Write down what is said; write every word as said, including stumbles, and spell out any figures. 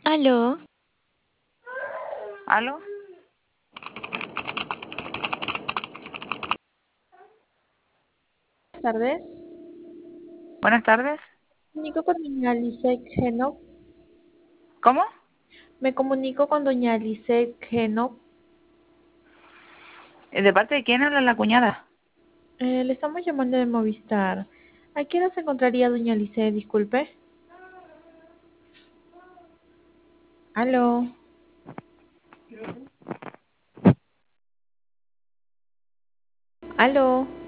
Aló, ¿Aló? Buenas tardes. Buenas tardes. Comunico con doña Alice Geno. ¿Cómo? Me comunico con doña Alice Geno. Eh, ¿De parte de quién habla la cuñada? Eh, le estamos llamando de Movistar. ¿A qué hora se encontraría doña Alice? Disculpe. Aló. Aló.